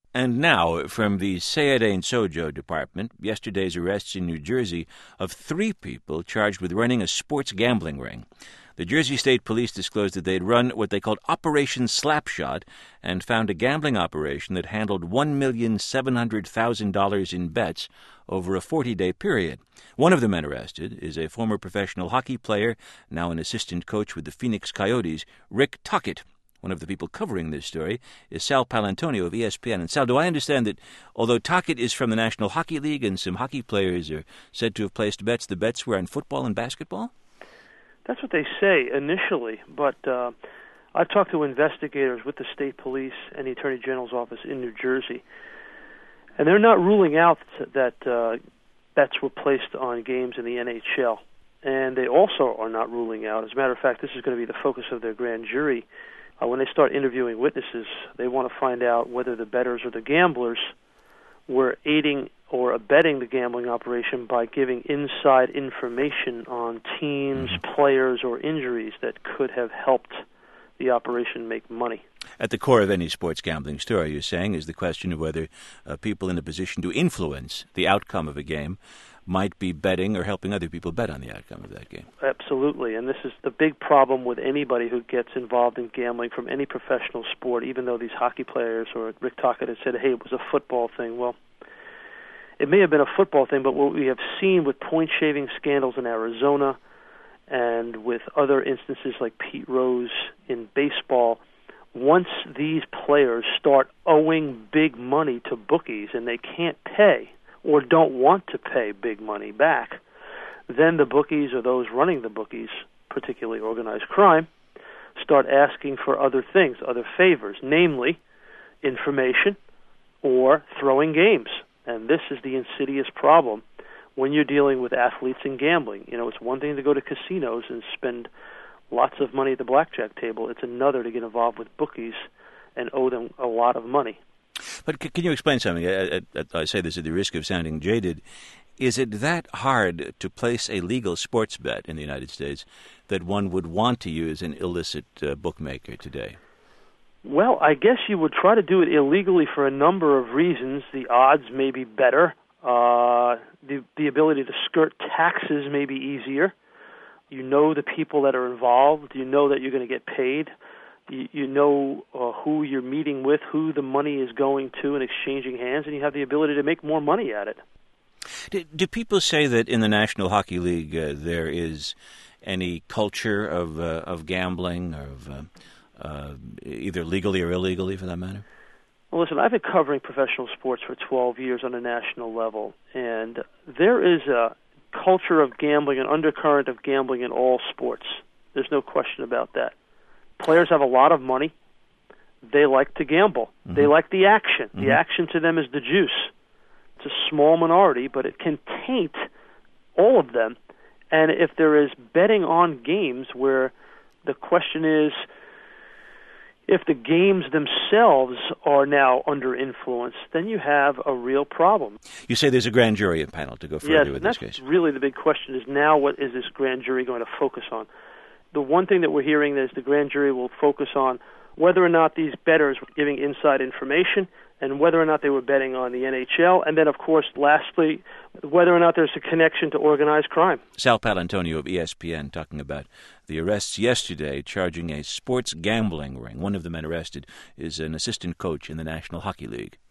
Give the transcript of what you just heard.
And now, from the Sayed Ain Sojo Department, yesterday's arrests in New Jersey of 3 people charged with running a sports gambling ring. The Jersey State Police disclosed that they'd run what they called Operation Slapshot and found a gambling operation that handled $1,700,000 in bets over a 40-day period. One of the men arrested is a former professional hockey player, now an assistant coach with the Phoenix Coyotes, Rick Tocchet. One of the people covering this story is Sal Paolantonio of ESPN. And Sal, do I understand that although Tocchet is from the National Hockey League and some hockey players are said to have placed bets, the bets were on football and basketball? That's what they say initially, but I've talked to investigators with the state police and the Attorney General's office in New Jersey, and they're not ruling out that bets were placed on games in the NHL. And they also are not ruling out, as a matter of fact, this is going to be the focus of their grand jury. When they start interviewing witnesses, they want to find out whether the bettors or the gamblers were aiding or abetting the gambling operation by giving inside information on teams, players, or injuries that could have helped the operation make money. At the core of any sports gambling story, you're saying, is the question of whether people in a position to influence the outcome of a game might be betting or helping other people bet on the outcome of that game. Absolutely, and this is the big problem with anybody who gets involved in gambling from any professional sport, even though these hockey players or Rick Tocchet had said, hey, it was a football thing. Well, it may have been a football thing, but what we have seen with point-shaving scandals in Arizona and with other instances like Pete Rose in baseball, once these players start owing big money to bookies and they can't pay or don't want to pay big money back, then the bookies or those running the bookies, particularly organized crime, start asking for other things, other favors, namely information or throwing games. And this is the insidious problem when you're dealing with athletes in gambling. You know, it's one thing to go to casinos and spend lots of money at the blackjack table. It's another to get involved with bookies and owe them a lot of money. But can you explain something? I say this at the risk of sounding jaded. Is it that hard to place a legal sports bet in the United States that one would want to use an illicit bookmaker today? Well, I guess you would try to do it illegally for a number of reasons. The odds may be better. The ability to skirt taxes may be easier. You know the people that are involved. You know that you're going to get paid. You know who you're meeting with, who the money is going to and exchanging hands, and you have the ability to make more money at it. Do people say that in the National Hockey League there is any culture of gambling, or of either legally or illegally, for that matter? Well, listen, I've been covering professional sports for 12 years on a national level, and there is a culture of gambling, an undercurrent of gambling in all sports. There's no question about that. Players have a lot of money. They like to gamble. Mm-hmm. They like the action. Mm-hmm. The action to them is the juice. It's a small minority, but it can taint all of them. And if there is betting on games where the question is if the games themselves are now under influence, then you have a real problem. You say there's a grand jury panel to go further with this case. Yes, that's really the big question is now what is this grand jury going to focus on? The one thing that we're hearing is the grand jury will focus on whether or not these bettors were giving inside information and whether or not they were betting on the NHL, and then, of course, lastly, whether or not there's a connection to organized crime. Sal Paolantonio of ESPN talking about the arrests yesterday charging a sports gambling ring. One of the men arrested is an assistant coach in the National Hockey League.